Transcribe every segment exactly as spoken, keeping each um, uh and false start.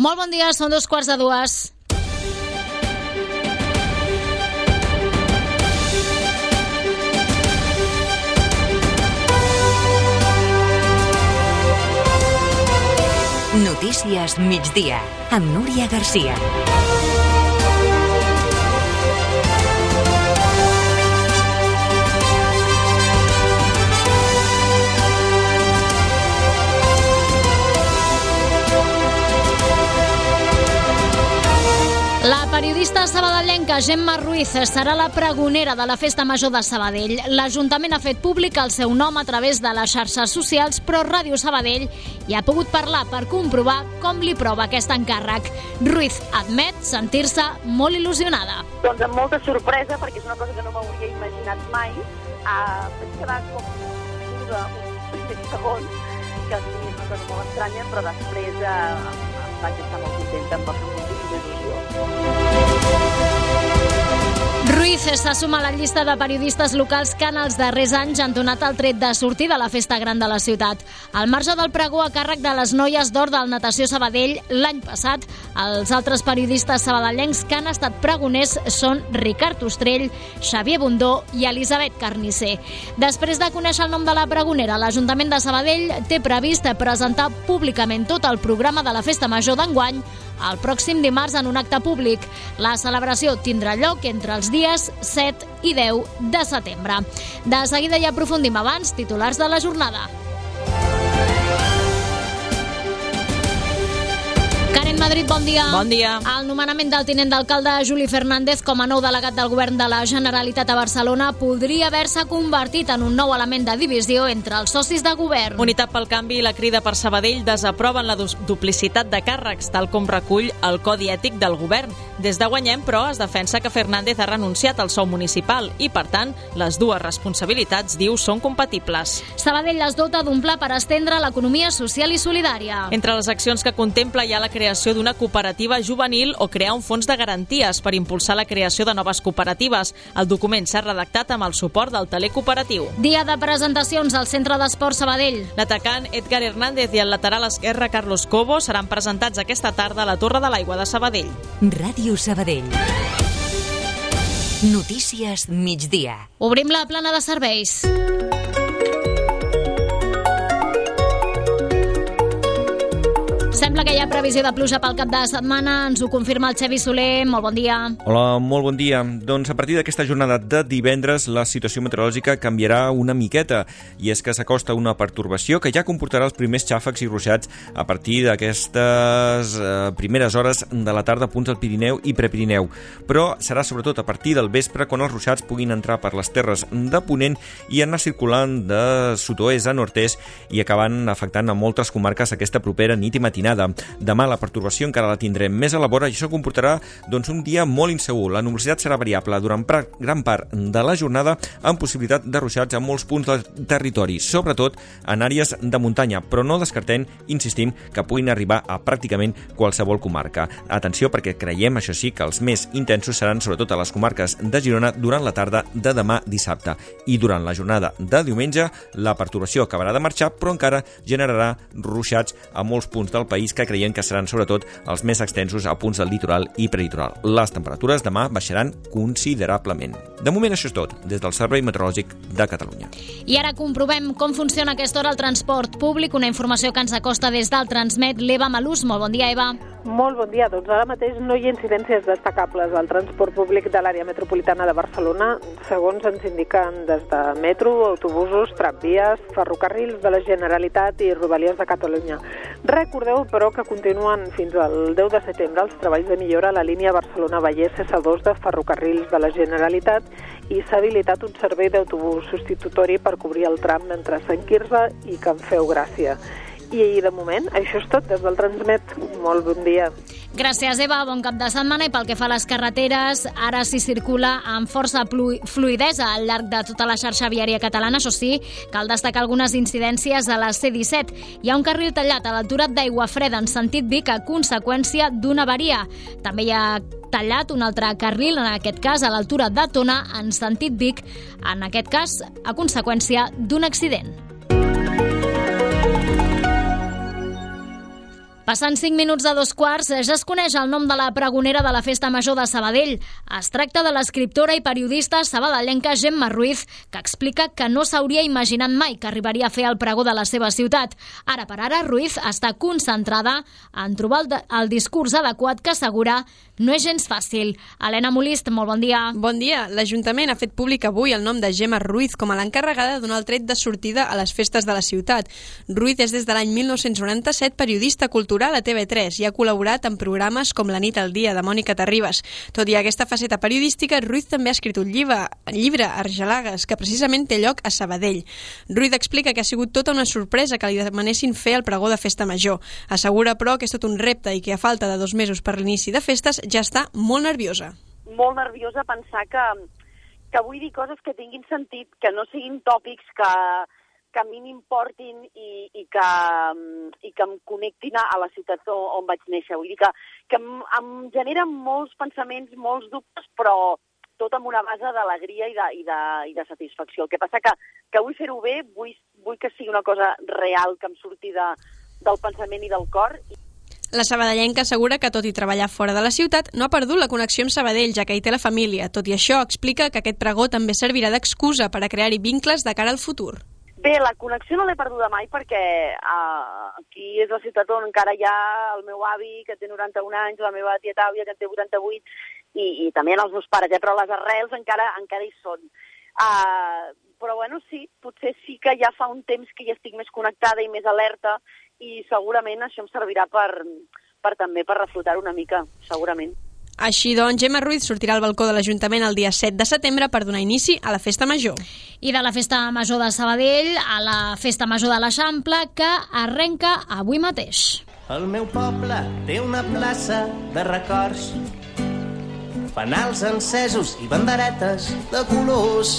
Molt bon dia, són dos quarts de dues. Notícies migdia, amb Núria Garcia. La periodista sabadellenca Gemma Ruiz serà la pregonera de la Festa Major de Sabadell. L'Ajuntament ha fet públic el seu nom a través de les xarxes socials, però Ràdio Sabadell hi ha pogut parlar per comprovar com li prova aquest encàrrec. Ruiz admet sentir-se molt il·lusionada. Doncs amb molta sorpresa, perquè és una cosa que no m'hauria imaginat mai. Uh, vaig quedar com muda uns primers segons, que és una cosa molt estranya, però després uh, vaig estar molt contenta, em va fer moltíssima il·lusió. Ruiz se suma a la llista de periodistes locals que en els darrers anys han donat el tret de sortir de la festa gran de la ciutat. Al marge del pregó a càrrec de les noies d'or del Natació Sabadell l'any passat, els altres periodistes sabadellencs que han estat pregoners són Ricard Ostrell, Xavier Bundó i Elisabet Carnisser. Després de conèixer el nom de la pregonera, l'Ajuntament de Sabadell té previst presentar públicament tot el programa de la Festa Major d'enguany el pròxim dimarts en un acte públic. La celebració tindrà lloc entre els dies set i deu de setembre. De seguida hi aprofundim abans titulars de la jornada. Karen Madrid, bon dia. Bon dia. El nomenament del tinent d'alcalde Juli Fernández com a nou delegat del govern de la Generalitat a Barcelona podria haver-se convertit en un nou element de divisió entre els socis de govern. Unitat pel Canvi i la Crida per Sabadell desaproven la duplicitat de càrrecs, tal com recull el Codi Ètic del govern. Des de Guanyem, però, es defensa que Fernández ha renunciat al sou municipal i, per tant, les dues responsabilitats, diu, són compatibles. Sabadell es dota d'un pla per estendre l'economia social i solidària. Entre les accions que contempla hi ha la creació d'una cooperativa juvenil o crear un fons de garanties per impulsar la creació de noves cooperatives. El document s'ha redactat amb el suport del Taler Cooperatiu. Dia de presentacions al Centre d'Esport Sabadell. L'atacant Edgar Hernández i el lateral esquerre Carlos Cobo seran presentats aquesta tarda a la Torre de l'Aigua de Sabadell. Ràdio Sabadell. Notícies migdia. Obrim la plana de serveis. Sembla que hi ha previsió de pluja pel cap de setmana. Ens ho confirma el Xavi Soler. Molt bon dia. Hola, molt bon dia. Doncs a partir d'aquesta jornada de divendres la situació meteorològica canviarà una miqueta, i és que s'acosta una pertorbació que ja comportarà els primers xàfecs i ruixats a partir d'aquestes eh, primeres hores de la tarda a punts del Pirineu i Prepirineu. Però serà sobretot a partir del vespre quan els ruixats puguin entrar per les terres de Ponent i anar circulant de sud-oest a nord-est i acabant afectant a moltes comarques aquesta propera nit i matinada. Demà la pertorbació encara la tindrem més a la vora i això comportarà doncs, un dia molt insegur. La nuvolositat serà variable durant gran part de la jornada amb possibilitat de ruixats a molts punts del territori, sobretot en àrees de muntanya, però no descartem, insistim, que puguin arribar a pràcticament qualsevol comarca. Atenció, perquè creiem, això sí, que els més intensos seran sobretot a les comarques de Girona durant la tarda de demà dissabte. I durant la jornada de diumenge la pertorbació acabarà de marxar, però encara generarà ruixats a molts punts del país que creiem que seran sobretot els més extensos a punts del litoral i prelitoral. Les temperatures demà baixaran considerablement. De moment això és tot, des del Servei Meteorològic de Catalunya. I ara comprovem com funciona a aquesta hora el transport públic, una informació que ens acosta des del Transmet l'Eva Malús. Molt bon dia, Eva. Molt bon dia. Doncs ara mateix no hi ha incidències destacables al transport públic de l'àrea metropolitana de Barcelona, segons ens indiquen des de metro, autobusos, tramvies, ferrocarrils de la Generalitat i Rodalies de Catalunya. Recordeu, però, que continuen fins al deu de setembre els treballs de millora a la línia Barcelona-Vallès S dos de ferrocarrils de la Generalitat i s'ha habilitat un servei d'autobús substitutori per cobrir el tram entre Sant Quirze i Can Feu Gràcia. I de moment, això és tot des del Transmet. Molt bon dia. Gràcies, Eva. Bon cap de setmana. I pel que fa a les carreteres, ara s'hi circula amb força fluïdesa al llarg de tota la xarxa viària catalana. Això sí, cal destacar algunes incidències a la C disset. Hi ha un carril tallat a l'altura d'Aiguafreda en sentit Vic a conseqüència d'una avaria. També hi ha tallat un altre carril, en aquest cas a l'altura de Tona, en sentit Vic, en aquest cas a conseqüència d'un accident. Passant cinc minuts de dos quarts, ja es coneix el nom de la pregonera de la Festa Major de Sabadell. Es tracta de l'escriptora i periodista sabadellenca Gemma Ruiz, que explica que no s'hauria imaginat mai que arribaria a fer el pregó de la seva ciutat. Ara per ara, Ruiz està concentrada en trobar el, el discurs adequat que assegura no és gens fàcil. Helena Molist, molt bon dia. Bon dia. L'Ajuntament ha fet públic avui el nom de Gemma Ruiz com a l'encarregada de donar el tret de sortida a les festes de la ciutat. Ruiz és des de l'any mil nou-cents noranta-set periodista cultural a T V tres i ha col·laborat en programes com La nit al dia, de Mònica Terribas. Tot i aquesta faceta periodística, Ruiz també ha escrit un llibre, llibre Argelagues, que precisament té lloc a Sabadell. Ruiz explica que ha sigut tota una sorpresa que li demanessin fer el pregó de Festa Major. Assegura, però, que és tot un repte i que a falta de dos mesos per l'inici de festes ja està molt nerviosa. Molt nerviosa pensar que, que vull dir coses que tinguin sentit, que no siguin tòpics, que, que a mi m'importin i, i, que, i que em connectin a la ciutat on vaig néixer. Vull dir que, que em, em generen molts pensaments, molts dubtes, però tot amb una base d'alegria i, de, i, de, i de satisfacció. El que passa que, que vull fer-ho bé, vull, vull que sigui una cosa real, que em surti de, del pensament i del cor. La sabadellenca assegura que, tot i treballar fora de la ciutat, no ha perdut la connexió amb Sabadell, ja que hi té la família. Tot i això, explica que aquest pregó també servirà d'excusa per a crear-hi vincles de cara al futur. Bé, la connexió no l'he perduda mai perquè uh, aquí és la ciutat on encara hi ha el meu avi, que té noranta-un anys, la meva tieta àvia, que en té vuitanta-vuit, i, i també els meus pares, eh? Però les arrels encara encara hi són. Uh, però bueno, sí, potser sí que ja fa un temps que hi estic més connectada i més alerta, i segurament això em servirà per, per també per reflotar una mica, segurament. Així doncs, Gemma Ruiz sortirà al balcó de l'Ajuntament el dia set de setembre per donar inici a la Festa Major. I de la Festa Major de Sabadell a la Festa Major de l'Eixample, que arrenca avui mateix. El meu poble té una plaça de records, fanals encesos i banderetes de colors,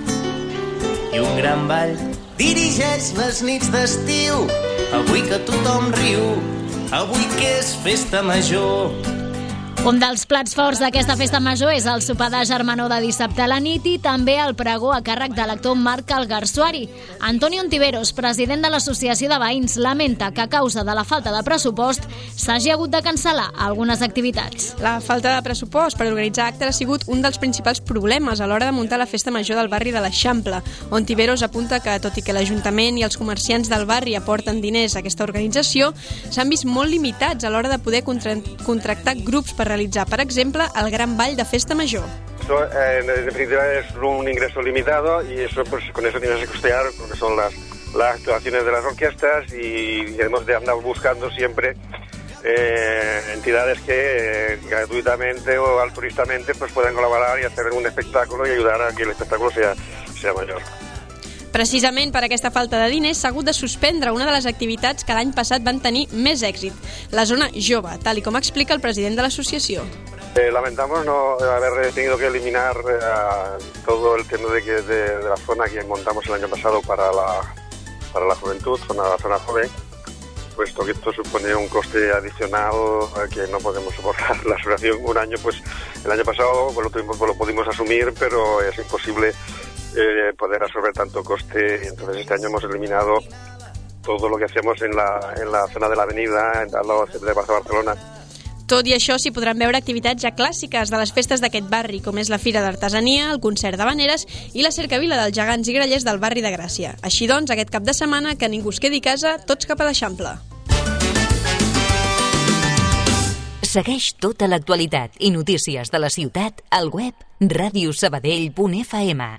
i un gran ball dirigeix les nits d'estiu. Avui que tothom riu, avui que és Festa Major. Un dels plats forts d'aquesta Festa Major és el sopar de germanor de dissabte a la nit i també el pregó a càrrec de l'actor Marc Algarsuari. Antonio Ontiveros, president de l'Associació de Veïns, lamenta que a causa de la falta de pressupost s'hagi hagut de cancel·lar algunes activitats. La falta de pressupost per organitzar actes ha sigut un dels principals problemes a l'hora de muntar la Festa Major del barri de l'Eixample. Ontiveros apunta que, tot i que l'Ajuntament i els comerciants del barri aporten diners a aquesta organització, s'han vist molt limitats a l'hora de poder contra- contractar grups per realizar, por ejemplo, el gran ball de Festa Major. Eso, eh, en definitiva, es un ingreso limitado y eso, pues, con eso tienes que costear lo que son las, las actuaciones de las orquestas y, y hemos de andar buscando siempre eh, entidades que eh, gratuitamente o altruistamente pues, puedan colaborar y hacer un espectáculo y ayudar a que el espectáculo sea, sea mayor. Precisament per aquesta falta de diners s'ha hagut de suspendre una de les activitats que l'any passat van tenir més èxit, la zona jove, tal i com explica el president de l'associació. Eh, lamentamos no haber tenido que eliminar eh, todo el tema de, que, de, de la zona que montamos el año pasado para la, para la juventud, zona, la zona joven, puesto que esto supone un coste adicional que no podemos soportar. La asociación un año, pues el año pasado pues, lo, tuvimos, pues, lo pudimos asumir, pero es imposible Eh, poder absorber tanto coste, y entonces este año hemos eliminado todo lo que hacemos en la, en la zona de la avenida, al lado de Barcelona. Tot i això, s'hi podran veure activitats ja clàssiques de les festes d'aquest barri, com és la Fira d'Artesania, el concert d'Havaneres i la cercavila dels gegants i grallers del barri de Gràcia. Així doncs, aquest cap de setmana, que ningú es quedi a casa, tots cap a l'Eixample. Segueix tota l'actualitat i notícies de la ciutat al web radio sabadell punt f m.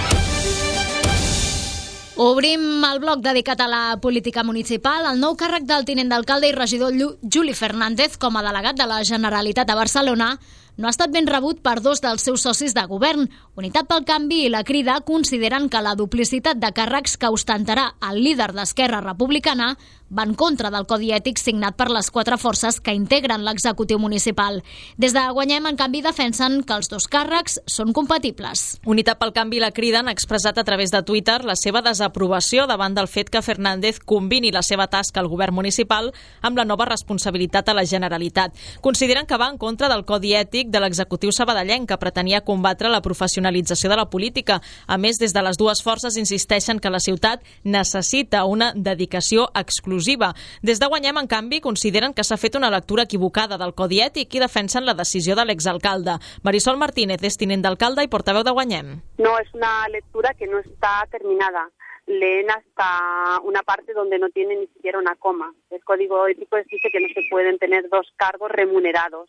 Obrim el bloc dedicat a la política municipal. El nou càrrec del tinent d'alcalde i regidor Juli Fernández com a delegat de la Generalitat a Barcelona no ha estat ben rebut per dos dels seus socis de govern. Unitat pel Canvi i la Crida consideren que la duplicitat de càrrecs que ostentarà el líder d'Esquerra Republicana va en contra del codi ètic signat per les quatre forces que integren l'executiu municipal. Des de Guanyem, en canvi, defensen que els dos càrrecs són compatibles. Unitat pel Canvi i la Crida han expressat a través de Twitter la seva desaprovació davant del fet que Fernández combini la seva tasca al govern municipal amb la nova responsabilitat a la Generalitat. Consideren que va en contra del codi ètic polític de l'executiu sabadellenc que pretenia combatre la professionalització de la política. A més, des de les dues forces insisteixen que la ciutat necessita una dedicació exclusiva. Des de Guanyem, en canvi, consideren que s'ha fet una lectura equivocada del Codi Ètic i defensen la decisió de l'exalcalde. Marisol Martínez és tinent d'alcalde i portaveu de Guanyem. No, es una lectura que no está terminada. Leen hasta una parte donde no tiene ni siquiera una coma. El Código Ético dice que no se pueden tener dos cargos remunerados.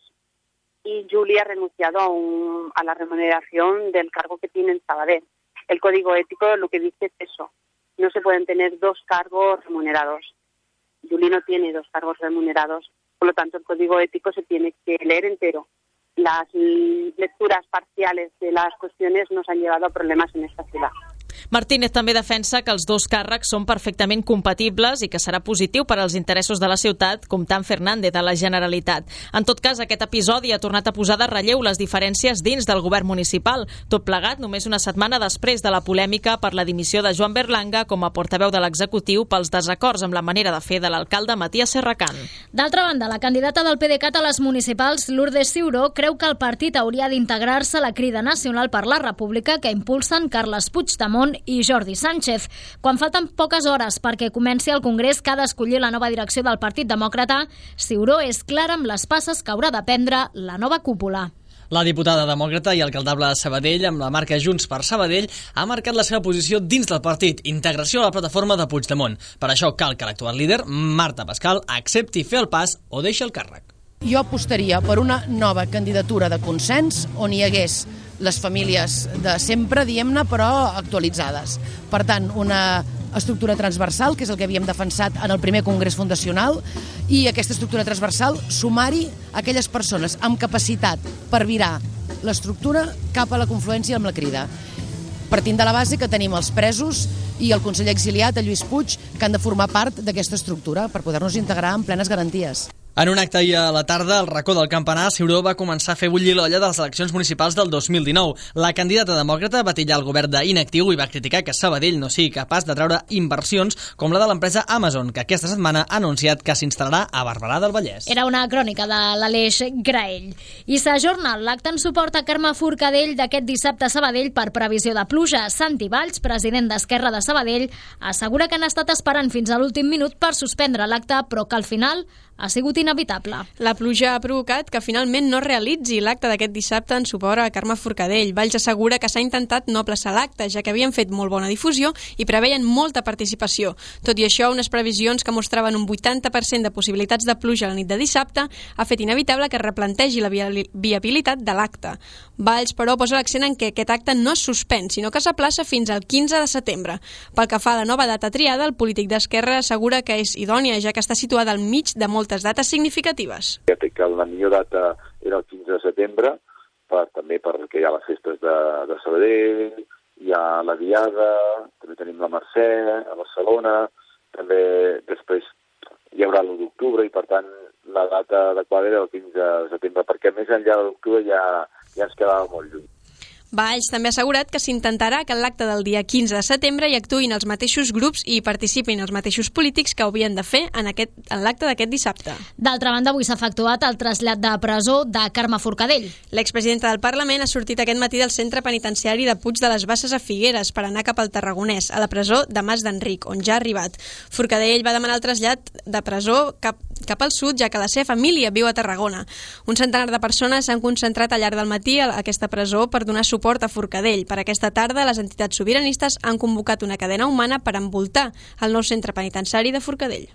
Y Julia ha renunciado a, un, a la remuneración del cargo que tiene en Sabadell. El Código Ético lo que dice es eso. No se pueden tener dos cargos remunerados. Julia no tiene dos cargos remunerados. Por lo tanto, el Código Ético se tiene que leer entero. Las lecturas parciales de las cuestiones nos han llevado a problemas en esta ciudad. Martínez també defensa que els dos càrrecs són perfectament compatibles i que serà positiu per als interessos de la ciutat, comptant Fernández de la Generalitat. En tot cas, aquest episodi ha tornat a posar de relleu les diferències dins del govern municipal, tot plegat només una setmana després de la polèmica per la dimissió de Joan Berlanga com a portaveu de l'executiu pels desacords amb la manera de fer de l'alcalde Matías Serracant. D'altra banda, la candidata del PDeCAT a les municipals, Lourdes Ciuró, creu que el partit hauria d'integrar-se a la Crida Nacional per la República que impulsen Carles Puigdemont i Jordi Sánchez. Quan falten poques hores perquè comenci el Congrés que ha d'escollir la nova direcció del Partit Demòcrata, Ciuró és clara amb les passes que haurà de prendre la nova cúpula. La diputada demòcrata i alcaldable de Sabadell, amb la marca Junts per Sabadell, ha marcat la seva posició dins del partit, integració a la plataforma de Puigdemont. Per això cal que l'actual líder, Marta Pascal, accepti fer el pas o deixi el càrrec. Jo apostaria per una nova candidatura de consens on hi hagués les famílies de sempre, diguem-ne, però actualitzades. Per tant, una estructura transversal, que és el que havíem defensat en el primer congrés fundacional, i aquesta estructura transversal sumar-hi aquelles persones amb capacitat per virar l'estructura cap a la confluència amb la Crida. Partint de la base que tenim els presos i el conseller exiliat, el Lluís Puig, que han de formar part d'aquesta estructura per poder-nos integrar amb plenes garanties. En un acte ahir a la tarda, al racó del Campanar, Ciuró va començar a fer bullir l'olla de les eleccions municipals del dos mil dinou. La candidata demòcrata va titllar el govern d'inactiu i va criticar que Sabadell no sigui capaç de treure inversions com la de l'empresa Amazon, que aquesta setmana ha anunciat que s'instal·larà a Barberà del Vallès. Era una crònica de l'Aleix Graell. I s'ajorna l'acte en suport a Carme Forcadell d'aquest dissabte a Sabadell per previsió de pluja. Santi Valls, president d'Esquerra de Sabadell, assegura que han estat esperant fins a l'últim minut per suspendre l'acte, però que al final ha sigut inevitable. La pluja ha provocat que finalment no realitzi l'acte d'aquest dissabte en suport a Carme Forcadell. Valls assegura que s'ha intentat no aplaçar l'acte, ja que havien fet molt bona difusió i preveien molta participació. Tot i això, unes previsions que mostraven un vuitanta per cent de possibilitats de pluja la nit de dissabte ha fet inevitable que es replantegi la viabilitat de l'acte. Valls, però, posa l'accent en que aquest acte no es suspèn, sinó que s'aplaça fins al quinze de setembre. Pel que fa a la nova data triada, el polític d'Esquerra assegura que és idònia, ja que està situada al mig de moltes dates significatives. Ja té que la millor data era el quinze de setembre, per, també perquè hi ha les festes de, de Sabadell, hi ha la Diada, també tenim la Mercè a Barcelona, també després hi haurà l'u d'octubre i per tant la data adequada era el quinze de setembre, perquè més enllà de l'octubre ja, ja ens quedava molt lluny. Valls també ha assegurat que s'intentarà que en l'acte del dia quinze de setembre hi actuïn els mateixos grups i participin els mateixos polítics que ho havien de fer en, aquest, en l'acte d'aquest dissabte. D'altra banda, avui s'ha efectuat el trasllat de presó de Carme Forcadell. L'expresidenta del Parlament ha sortit aquest matí del centre penitenciari de Puig de les Basses a Figueres per anar cap al Tarragonès, a la presó de Mas d'Enric, on ja ha arribat. Forcadell va demanar el trasllat de presó cap, cap al sud, ja que la seva família viu a Tarragona. Un centenar de persones s'han concentrat al llarg del matí a aquesta presó per donar suport a Forcadell. Per aquesta tarda, les entitats sobiranistes han convocat una cadena humana per envoltar el nou centre penitenciari de Forcadell.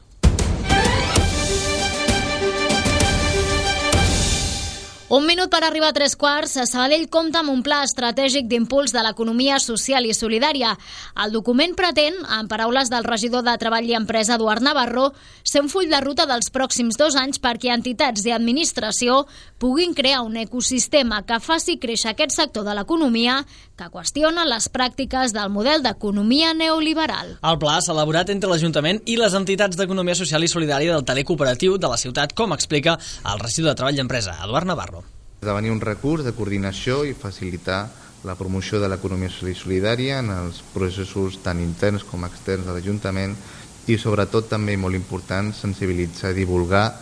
Un minut per arribar a tres quarts. Sabadell compta amb un pla estratègic d'impuls de l'economia social i solidària. El document pretén, en paraules del regidor de Treball i Empresa, Eduard Navarro, ser un full de ruta dels pròxims dos anys perquè entitats i administració puguin crear un ecosistema que faci créixer aquest sector de l'economia que qüestiona les pràctiques del model d'economia neoliberal. El pla s'ha elaborat entre l'Ajuntament i les entitats d'economia social i solidària del taler cooperatiu de la ciutat, com explica el regidor de Treball i Empresa, Eduard Navarro. Esdevenir un recurs de coordinació i facilitar la promoció de l'economia social i solidària en els processos tant interns com externs de l'Ajuntament i sobretot també molt important sensibilitzar i divulgar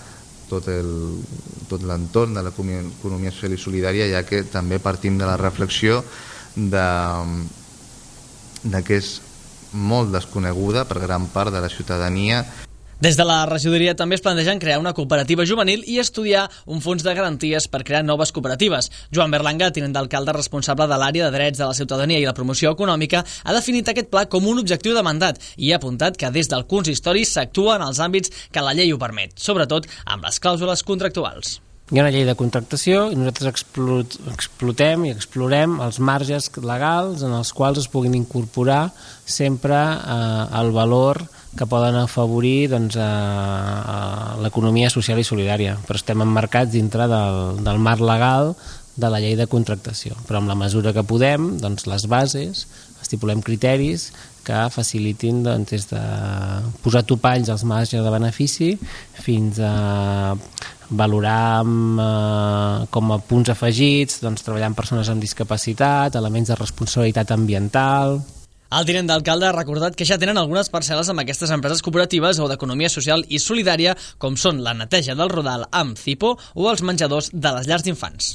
tot el, tot l'entorn de l'economia social i solidària, ja que també partim de la reflexió de, de que és molt desconeguda per gran part de la ciutadania. Des de la regidoria també es plantegen crear una cooperativa juvenil i estudiar un fons de garanties per crear noves cooperatives. Joan Berlanga, tinent d'alcalde responsable de l'àrea de drets de la ciutadania i la promoció econòmica, ha definit aquest pla com un objectiu de mandat i ha apuntat que des del consistori s'actua en els àmbits que la llei ho permet, sobretot amb les clàusules contractuals. Hi ha una llei de contractació i nosaltres explotem i explorem els marges legals en els quals es puguin incorporar sempre eh, el valor que poden afavorir doncs, a, a l'economia social i solidària, però estem emmarcats dintre del, del marc legal de la llei de contractació, però amb la mesura que podem, doncs, les bases, estipulem criteris que facilitin doncs, des de posar topalls als marges de benefici fins a valorar amb, eh, com a punts afegits, doncs, treballar amb persones amb discapacitat, elements de responsabilitat ambiental. El tinent d'alcalde ha recordat que ja tenen algunes parcel·les amb aquestes empreses cooperatives o d'economia social i solidària, com són la neteja del Rodal amb Cipo o els menjadors de les llars d'infants.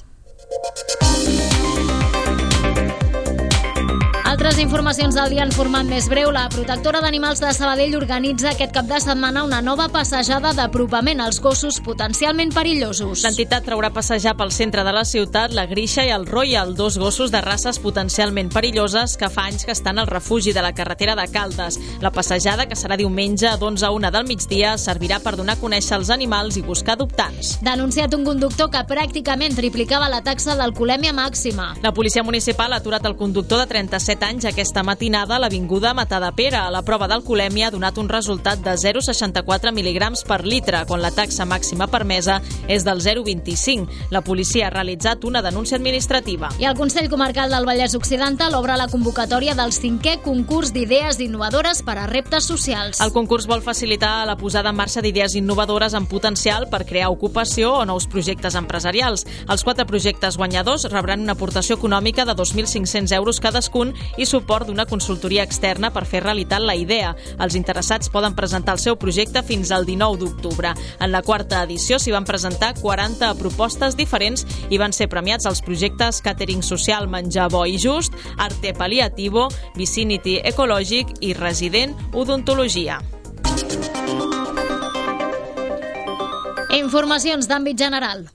Altres informacions del dia en format més breu. La protectora d'animals de Sabadell organitza aquest cap de setmana una nova passejada d'apropament als gossos potencialment perillosos. L'entitat traurà a passejar pel centre de la ciutat la Grisha i el Royal, dos gossos de races potencialment perilloses que fa anys que estan al refugi de la carretera de Caldes. La passejada, que serà diumenge d'onze a una del migdia, servirà per donar a conèixer els animals i buscar adoptants. Denunciat un conductor que pràcticament triplicava la taxa d'alcoholèmia màxima. La policia municipal ha aturat el conductor de trenta-set anys aquesta matinada a l'avinguda Matadepera. La prova d'alcoholèmia ha donat un resultat de zero coma seixanta-quatre mil·ligrams per litre, quan la taxa màxima permesa és del zero coma vint-i-cinc. La policia ha realitzat una denúncia administrativa. I el Consell Comarcal del Vallès Occidental obre la convocatòria del cinquè concurs d'idees innovadores per a reptes socials. El concurs vol facilitar la posada en marxa d'idees innovadores amb potencial per crear ocupació o nous projectes empresarials. Els quatre projectes guanyadors rebran una aportació econòmica de dos mil cinc-cents euros cadascun i suport d'una consultoria externa per fer realitat la idea. Els interessats poden presentar el seu projecte fins al dinou d'octubre. En la quarta edició s'hi van presentar quaranta propostes diferents i van ser premiats els projectes Catering Social, Menjar Bo i Just, Arte Paliativo, Vicinity Ecològic i Resident Odontologia. Informacions d'àmbit general.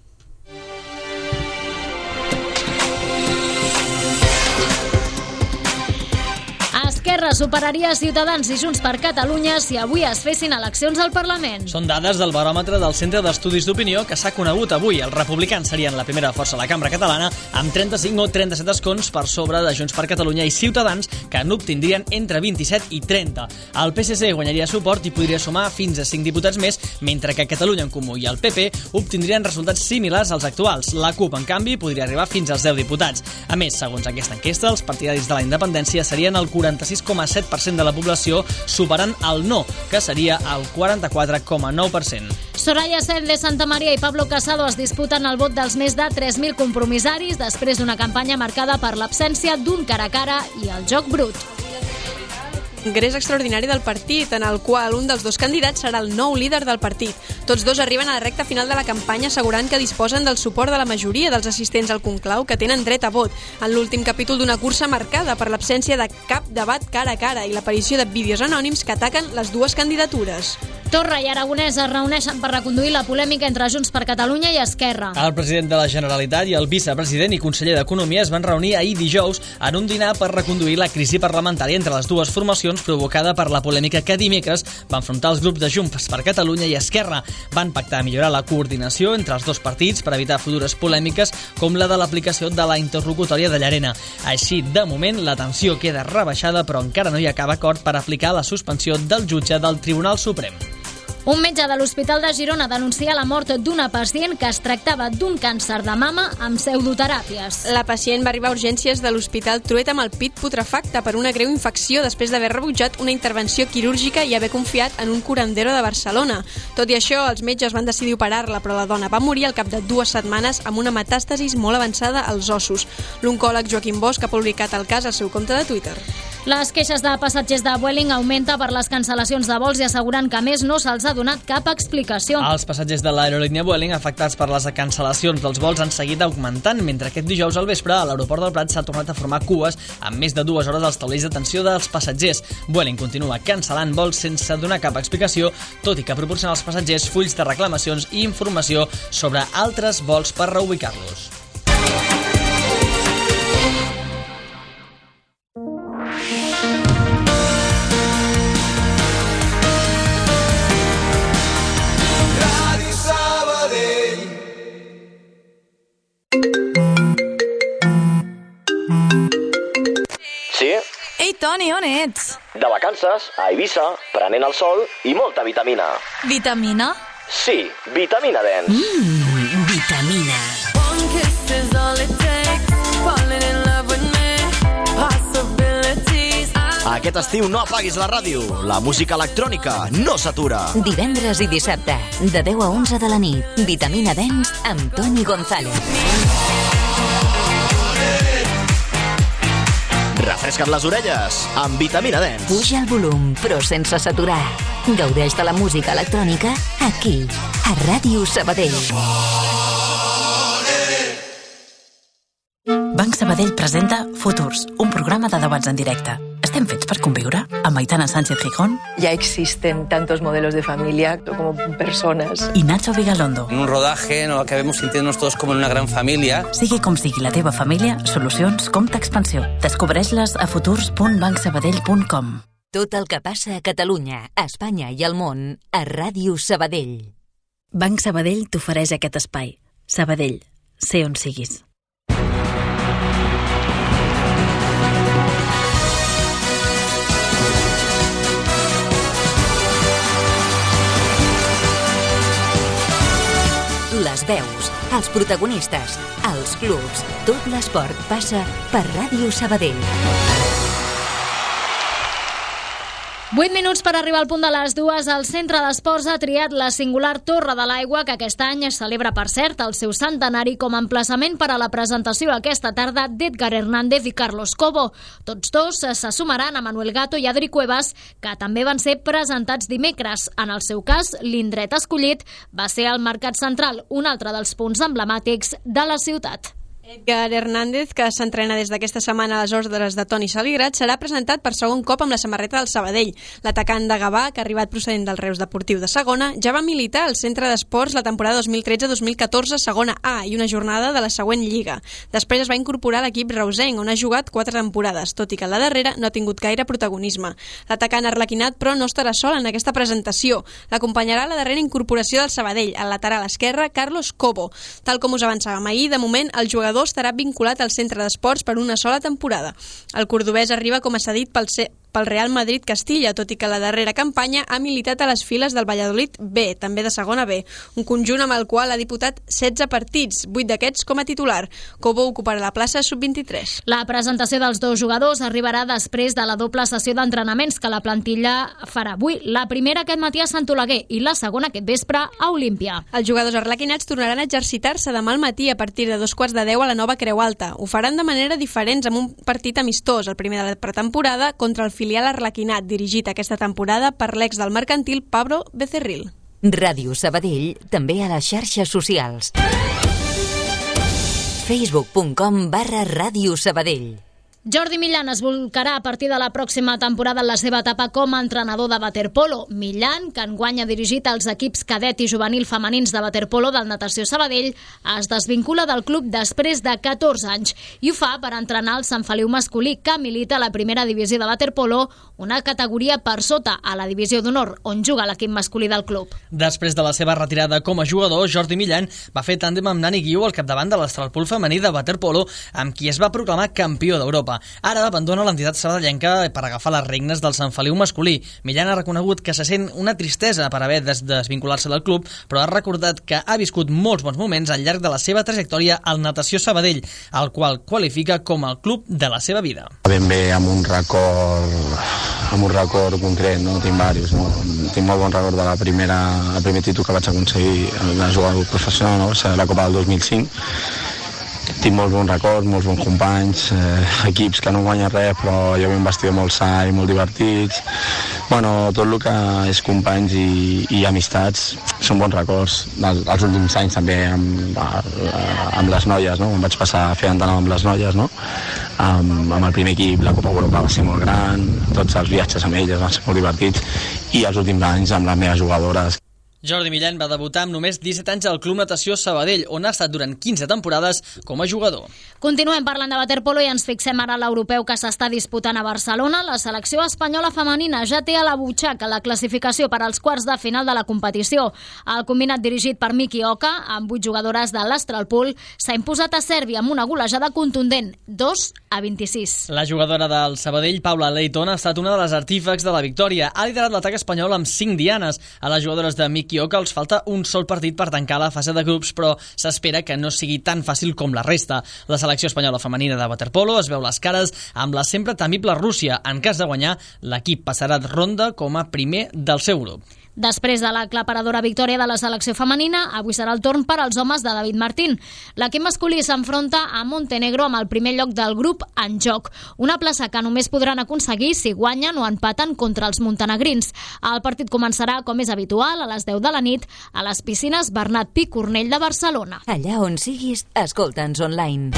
Esquerra superaria Ciutadans i Junts per Catalunya si avui es fessin eleccions al Parlament. Són dades del baròmetre del Centre d'Estudis d'Opinió que s'ha conegut avui. Els republicans serien la primera força a la cambra catalana amb trenta-cinc o trenta-set escons per sobre de Junts per Catalunya i Ciutadans, que n'obtindrien entre vint-i-set i trenta. El P S C guanyaria suport i podria sumar fins a cinc diputats més, mentre que Catalunya en Comú i el P P obtindrien resultats similars als actuals. La CUP, en canvi, podria arribar fins als deu diputats. A més, segons aquesta enquesta, els partidaris de la independència serien el quaranta-sis coma set per cent de la població, superant el no, que seria el quaranta-quatre coma nou per cent. Soraya Sáenz de Santamaría i Pablo Casado es disputen el vot dels més de tres mil compromissaris després d'una campanya marcada per l'absència d'un cara a cara i el joc brut. Congrés extraordinari del partit, en el qual un dels dos candidats serà el nou líder del partit. Tots dos arriben a la recta final de la campanya assegurant que disposen del suport de la majoria dels assistents al conclau que tenen dret a vot, en l'últim capítol d'una cursa marcada per l'absència de cap debat cara a cara i l'aparició de vídeos anònims que ataquen les dues candidatures. Torra i Aragonès es reuneixen per reconduir la polèmica entre Junts per Catalunya i Esquerra. El president de la Generalitat i el vicepresident i conseller d'Economia es van reunir ahir dijous en un dinar per reconduir la crisi parlamentària entre les dues formacions provocada per la polèmica que dimecres va enfrontar els grups de Junts per Catalunya i Esquerra. Van pactar millorar la coordinació entre els dos partits per evitar futures polèmiques com la de l'aplicació de la interlocutòria de Llarena. Així, de moment, la tensió queda rebaixada, però encara no hi ha cap acord per aplicar la suspensió del jutge del Tribunal Suprem. Un metge de l'Hospital de Girona denuncia la mort d'una pacient que es tractava d'un càncer de mama amb pseudoteràpies. La pacient va arribar a urgències de l'Hospital Trueta amb el pit putrefacte per una greu infecció després d'haver rebutjat una intervenció quirúrgica i haver confiat en un curandero de Barcelona. Tot i això, els metges van decidir operar-la, però la dona va morir al cap de dues setmanes amb una metàstasis molt avançada als ossos. L'oncòleg Joaquim Bosch ha publicat el cas al seu compte de Twitter. Les queixes de passatgers de Vueling augmenta per les cancel·lacions de vols i asseguren que a més no se'ls ha donat cap explicació. Els passatgers de l'aerolínia Vueling afectats per les cancel·lacions dels vols han seguit augmentant, mentre aquest dijous al vespre a l'aeroport del Prat s'ha tornat a formar cues amb més de dues hores als taulells d'atenció dels passatgers. Vueling continua cancel·lant vols sense donar cap explicació, tot i que proporciona als passatgers fulls de reclamacions i informació sobre altres vols per reubicar-los. Sí? Ei, Toni, on ets? De vacances, a Eivissa, prenent el sol i molta vitamina. Vitamina? Sí, vitamina dens. Mmm, vitamina. Aquest estiu no apaguis la ràdio. La música electrònica no s'atura. Divendres i dissabte, de deu a onze de la nit, Vitamina Dens amb Toni González. Refresca't les orelles amb Vitamina Dens. Puja el volum, però sense saturar. Gaudeix de la música electrònica aquí, a Ràdio Sabadell. Banc Sabadell presenta Futurs, un programa de debats en directe. ¿Estem fets per conviure? Amb Aitana Sánchez Gijón. Ya existen tantos modelos de familia como personas. Y Nacho Vigalondo. En un rodaje en el que acabemos sintiéndonos todos como en una gran família. Sigui com sigui la teva família, solucions Compte Expansió. Descobreix-les a futurs punt banc sabadell punt com. Tot el que passa a Catalunya, a Espanya i al món, a Ràdio Sabadell. Banc Sabadell t'ofereix aquest espai. Sabadell, sé on siguis. Les veus, els protagonistes, els clubs, tot l'esport passa per Ràdio Sabadell. vuit minuts per arribar al punt de les dues. El Centre d'Esports ha triat la singular Torre de l'Aigua, que aquest any es celebra, per cert, el seu centenari, com a emplaçament per a la presentació aquesta tarda d'Edgar Hernández i Carlos Cobo. Tots dos se sumaran a Manuel Gato i Adri Cuevas, que també van ser presentats dimecres. En el seu cas, l'indret escollit va ser el Mercat Central, un altre dels punts emblemàtics de la ciutat. Edgar Hernández, que s'entrena des d'aquesta setmana a les ordres de Toni Saligrat, serà presentat per segon cop amb la samarreta del Sabadell. L'atacant de Gavà, que ha arribat procedent del Reus Deportiu de segona, ja va militar al Centre d'Esports la temporada dos mil tretze dos mil catorze segona A i una jornada de la següent Lliga. Després es va incorporar a l'equip reusenc, on ha jugat quatre temporades, tot i que la darrera no ha tingut gaire protagonisme. L'atacant arlequinat, però, no estarà sol en aquesta presentació. L'acompanyarà la darrera incorporació del Sabadell, al lateral esquerre, Carlos Cobo. Tal com us avançàvem ahir, de moment, el jugador estarà vinculat al Centre d'Esports per una sola temporada. El cordobès arriba com a cedit pel, C pel Real Madrid Castilla, tot i que la darrera campanya ha militat a les files del Valladolid B, també de segona B, un conjunt amb el qual ha disputat setze partits, vuit d'aquests com a titular. Cobo ocuparà la plaça sub vint-i-tres. La presentació dels dos jugadors arribarà després de la doble sessió d'entrenaments que la plantilla farà avui. La primera aquest matí a Sant Oleguer i la segona aquest vespre a Olímpia. Els jugadors arlequinats tornaran a exercitar-se demà al matí a partir de dos quarts de deu a la nova Creu Alta. Ho faran de manera diferent amb un partit amistós, el primer de la pretemporada, contra el filial arlequinat, dirigit aquesta temporada per l'ex del mercantil Pablo Becerril. Ràdio Sabadell, també a les xarxes socials. facebook punt com barra Ràdio Sabadell. Jordi Millán es volcarà a partir de la pròxima temporada en la seva etapa com a entrenador de waterpolo. Millán, que enguany ha dirigit els equips cadet i juvenil femenins de waterpolo del Natació Sabadell, es desvincula del club després de catorze anys i ho fa per entrenar el Sant Feliu masculí, que milita a la primera divisió de waterpolo, una categoria per sota a la divisió d'honor, on juga l'equip masculí del club. Després de la seva retirada com a jugador, Jordi Millán va fer tàndem amb Nani Guiu al capdavant de l'Astralpool femení de waterpolo, amb qui es va proclamar campió d'Europa. Ara abandona l'entitat sabadellenca per agafar les regnes del Sant Feliu masculí. Millán ha reconegut que se sent una tristesa per haver de desvincular-se del club, però ha recordat que ha viscut molts bons moments al llarg de la seva trajectòria al Natació Sabadell, el qual qualifica com el club de la seva vida. Ben bé amb un record amb un record concret, no? Tinc diversos, no? Tinc molt bon record de la primera, el primer títol que vaig aconseguir de jugar professional, no? Va ser la Copa del dos mil cinc, tinc molts bons records, molts bons companys, eh, equips que no guanyen res, però jo vam vestir molt sa i molt divertits. Bueno, tot el que és companys i, i amistats són bons records. Els, els últims anys també amb, amb les noies, no? Em vaig passar a fer entenau amb les noies, no? Amb, amb el primer equip, la Copa Europa va ser molt gran, tots els viatges amb elles van ser molt divertits, i els últims anys amb les meves jugadores. Jordi Millán va debutar amb només disset anys al Club Natació Sabadell, on ha estat durant quinze temporades com a jugador. Continuem parlant de waterpolo i ens fixem ara a l'europeu que s'està disputant a Barcelona. La selecció espanyola femenina ja té a la butxaca la classificació per als quarts de final de la competició. El combinat dirigit per Miki Oka, amb vuit jugadores de l'Astralpool, s'ha imposat a Sèrbia amb una golejada contundent, dos a vint-i-sis. La jugadora del Sabadell, Paula Leighton, ha estat una de les artífecs de la victòria. Ha liderat l'atac espanyol amb cinc dianes. A les jugadores de Miki Oka els falta un sol partit per tancar la fase de grups, però s'espera que no sigui tan fàcil com la resta. La selecció espanyola femenina de waterpolo es veu les cares amb la sempre temible Rússia. En cas de guanyar, l'equip passarà de ronda com a primer del seu grup. Després de l'aclaparadora victòria de la selecció femenina, avui serà el torn per als homes de David Martín. L'equip masculí s'enfronta a Montenegro amb el primer lloc del grup en joc. Una plaça que només podran aconseguir si guanyen o empaten contra els montenegrins. El partit començarà, com és habitual, a les deu de la nit a les piscines Bernat Pi Cornell de Barcelona. Allà on siguis, escolta'ns online.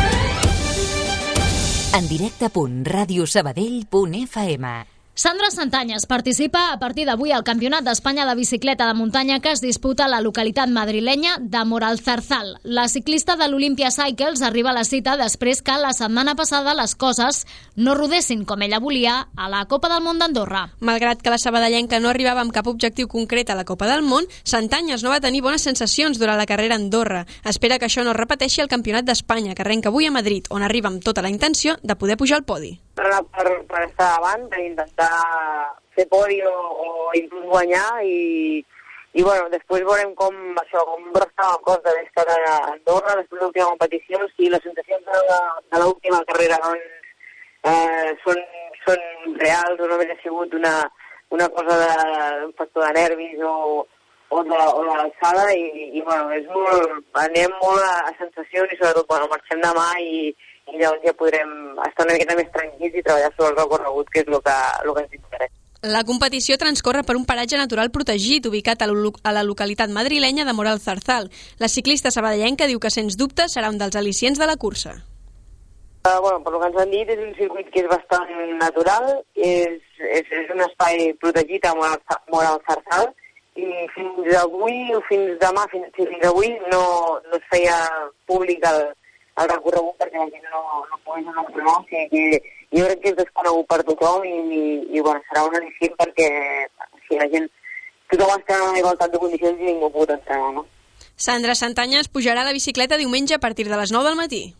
En directe punt radiosabadell punt f m. Sandra Santanyes participa a partir d'avui al Campionat d'Espanya de bicicleta de muntanya que es disputa a la localitat madrilenya de Moralzarzal. La ciclista de l'Olympia Cycles arriba a la cita després que la setmana passada les coses no rodessin com ella volia a la Copa del Món d'Andorra. Malgrat que la sabadellenca no arribava amb cap objectiu concret a la Copa del Món, Santanyes no va tenir bones sensacions durant la carrera a Andorra. Espera que això no es repeteixi al Campionat d'Espanya, que arrenca avui a Madrid, on arriba amb tota la intenció de poder pujar al podi. Per, per, per estar davant, per intentar fer podi o, o inclús guanyar i, i bueno, després veurem com això, com restava el cos d'haver estat a Andorra després de l'última competició. Si les sensacions de, la, de l'última carrera doncs, eh, són, són reals o només ha sigut una, una cosa d'un factor de nervis o, o de, o de l'alçada i, i bueno, és molt, anem molt a, a sensacions i sobretot bueno, marxem demà i i llavors ja podrem estar una miqueta més tranquils i treballar sobre el recorregut, que és el que, el que ens interessa. La competició transcorre per un paratge natural protegit ubicat a la localitat madrilenya de Moralzarzal. La ciclista sabadellenca diu que, sens dubte, serà un dels al·licients de la cursa. Uh, bueno, per lo que ens han dit, és un circuit que és bastant natural, és, és, és un espai protegit a Moralzarzal i fins avui o fins demà, fins, fins avui no, no es feia públic el el recorregut perquè la gent no, no pogués anar a o sigui que jo crec que és desconegut per tothom i, i, i bueno, serà un al·licient perquè si la gent, tothom està en igualtat de condicions i ningú pot entrar, no? Sandra Santanyes pujarà a la bicicleta diumenge a partir de les nou del matí.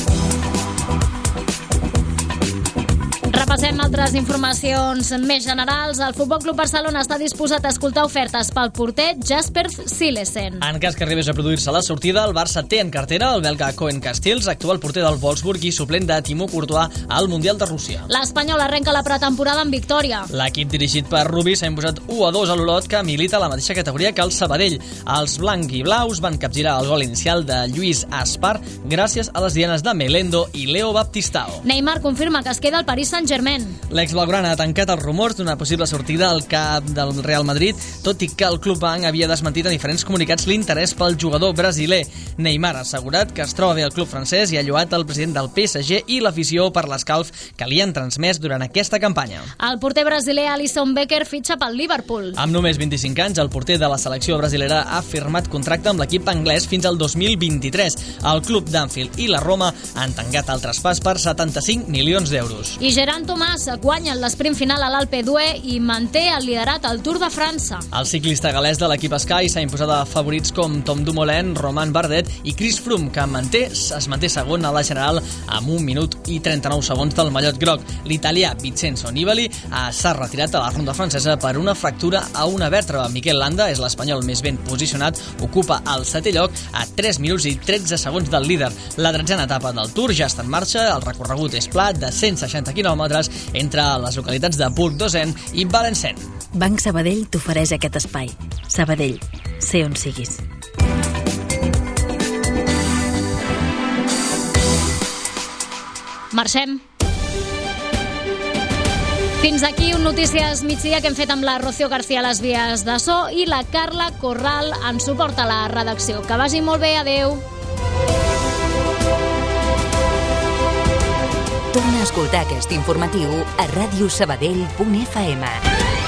Repassem altres informacions més generals. El Futbol Club Barcelona està disposat a escoltar ofertes pel porter Jasper Cillesen. En cas que arribés a produir-se la sortida, el Barça té en cartera el belga Koen Castells, actual porter del Wolfsburg i suplent de Timo Courtois al Mundial de Rússia. L'Espanyol arrenca la pretemporada amb victòria. L'equip dirigit per Rubi s'ha imposat u a dos a l'Olot, que milita a la mateixa categoria que el Sabadell. Els blanc i blaus van capgirar el gol inicial de Lluís Aspar gràcies a les dianes de Melendo i Leo Baptistao. Neymar confirma que es queda al Paris Saint-Germain. L'ex-blaugrana ha tancat els rumors d'una possible sortida al cap del Real Madrid, tot i que el club blanc havia desmentit a diferents comunicats l'interès pel jugador brasiler. Neymar ha assegurat que es troba bé al club francès i ha lloat el president del P S G i l'afició per l'escalf que li han transmès durant aquesta campanya. El porter brasiler Alisson Becker fitxa pel Liverpool. Amb només vint-i-cinc anys, el porter de la selecció brasilera ha firmat contracte amb l'equip anglès fins al dos mil vint-i-tres. El club d'Anfield i la Roma han tancat el traspàs per setanta-cinc milions d'euros. I Gerard Tomàs guanya l'esprint final a l'Alpe d'Huez i manté el liderat al Tour de França. El ciclista galès de l'equip Sky s'ha imposat a favorits com Tom Dumoulin, Romain Bardet i Chris Froome, que manté, es manté segon a la general amb un minut i trenta-nou segons del mallot groc. L'italià Vincenzo Nibali s'ha retirat a la ronda francesa per una fractura a una vèrtebra. Miquel Landa és l'espanyol més ben posicionat, ocupa el setè lloc a tres minuts i tretze segons del líder. La tretzena etapa del Tour ja està en marxa, el recorregut és pla de cent seixanta quilòmetres entre les localitats de Bourg d'Oisèn i Valenciennes. Banc Sabadell t'ofereix aquest espai. Sabadell, sé on siguis. Marxem. Fins aquí un Notícies migdia que hem fet amb la Rocío García a les vies de so i la Carla Corral en suport a la redacció. Que vagi molt bé, adeu. Torna a escoltar aquest informatiu a radiosabadell punt f m.